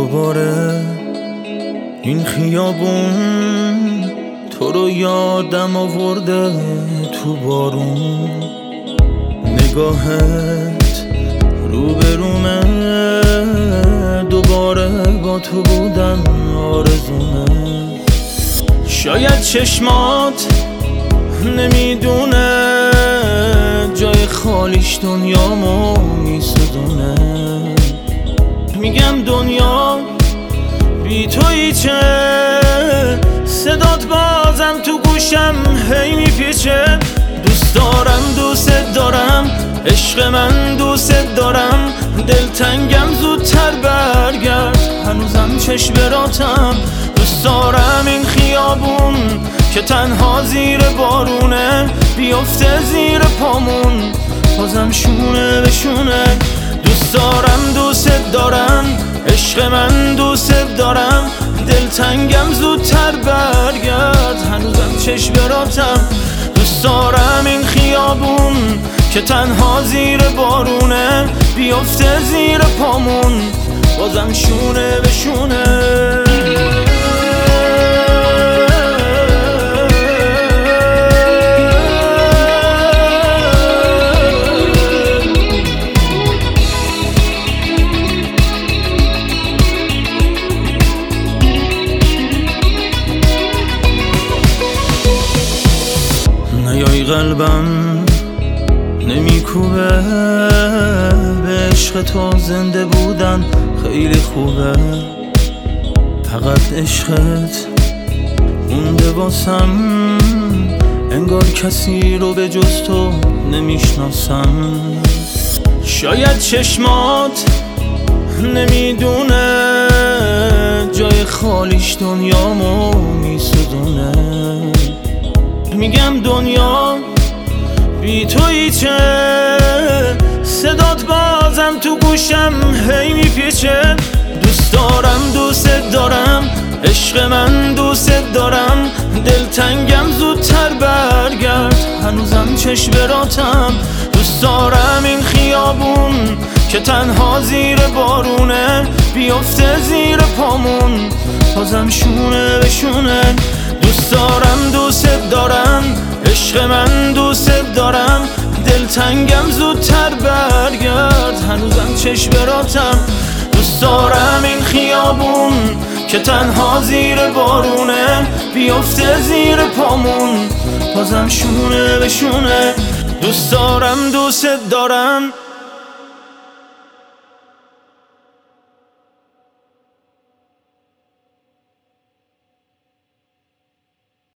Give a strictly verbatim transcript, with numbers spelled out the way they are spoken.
دوباره این خیابون تو رو یادم آورده تو بارون. نگاهت روبرومه، دوباره با تو بودن آرزومه. شاید چشمات نمیدونه جای خالیش دنیامو میسودونه. میگم دنیا بی تویی چه، صدات بازم تو گوشم هی میپیچه. دوست دارم دوست دارم عشق من دوست دارم، دلتنگم زودتر برگرد هنوزم چشم براتم. دوست دارم این خیابون که تنها زیر بارونه، بیفته زیر پامون بازم شونه به شونه. دوست دارم دوست دارم عشق من دوست دارم، دلتنگم زودتر برگرد هنوزم چشم براتم. دوست دارم این خیابون که تنها زیر بارونه، بیفته زیر پامون بازم شونه به شونه. نیای قلبم نمیکوبه، به عشق تو زنده بودن خیلی خوبه. فقط عشقت مونده واسم، انگار کسی رو به جز تو نمیشناسم. شاید چشمات نمیدونه جای خالیش دنیامو میسودونه. میگم دنیا بی تویی چه، صدات بازم تو گوشم هی میپیچه. دوست دارم دوست دارم عشق من دوست دارم، دلتنگم زودتر برگرد هنوزم چشم براتم. دوست دارم این خیابون که تنها زیر بارونه، بیفته زیر پامون بازم شونه به شونه. دوست دارم دوست دارم عشق من دوست دارم، دلتنگم زودتر برگرد هنوزم چشم براتم. دوست دارم این خیابون که تنها زیر بارونه، بیفته زیر پامون بازم شونه به شونه. دوست دارم دوست دارم